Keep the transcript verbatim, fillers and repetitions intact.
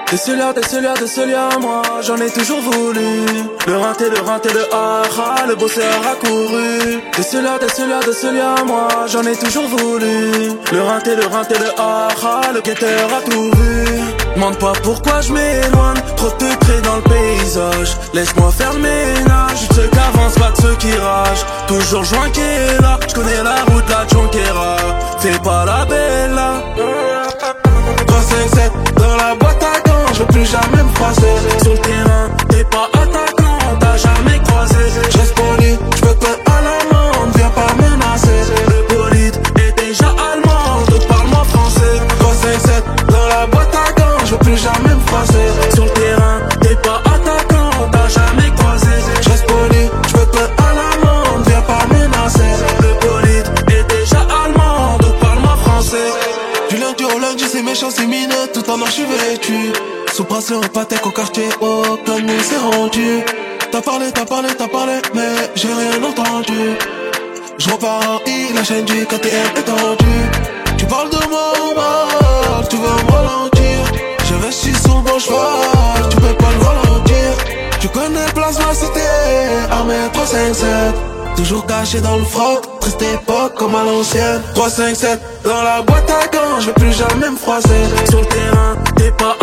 T'es celui-là, t'es celui-là, t'es celui-là, moi j'en ai toujours voulu. Le rinté, le rinté, le hara, le bosseur accouru. T'es celui-là, t'es celui-là, t'es celui-là, moi j'en ai toujours voulu. Le rinté, le rinté, le hara, le guetteur a tout vu. Demande pas pourquoi je m'éloigne, trop de près dans le paysage. Laisse-moi faire le ménage, de ceux qui avancent, pas de ceux qui ragent. Toujours joint qui est là, j'connais la route, la Jonquera. Fais pas la belle là. trois cinq sept dans la boîte à gants, je veux plus jamais me froisser. Sur le terrain, t'es pas attaquant, t'as jamais croisé. Je reste poli, je peux te à l'amende, viens pas menacer. Le bolide est déjà allemand, donc parle-moi français. trois cinq sept dans la boîte à gants, je veux plus jamais me froisser. Sur le terrain, t'es pas attaquant, t'as jamais croisé. Je reste poli, je peux te à l'amende, viens pas menacer. Le bolide est déjà allemand, donc parle-moi français. Du lundi au lundi c'est méchant, c'est mineux, tout en or je suis vêtu. Sous bracelet au Patek au quartier haut, comme nous c'est rendu. T'as parlé, t'as parlé, t'as parlé, mais j'ai rien entendu. Je repars en I, la chaîne du K T M étendue. Tu parles de moi au mal, tu veux me ralentir. J'investis sur le bon cheval, tu peux pas le ralentir. Tu connais place la cité, armée trois cinq sept. Toujours caché dans le froc, triste époque comme à l'ancienne. trois cinq sept dans la boîte à gants, je veux plus jamais me froisser. Sur le terrain, t'es pas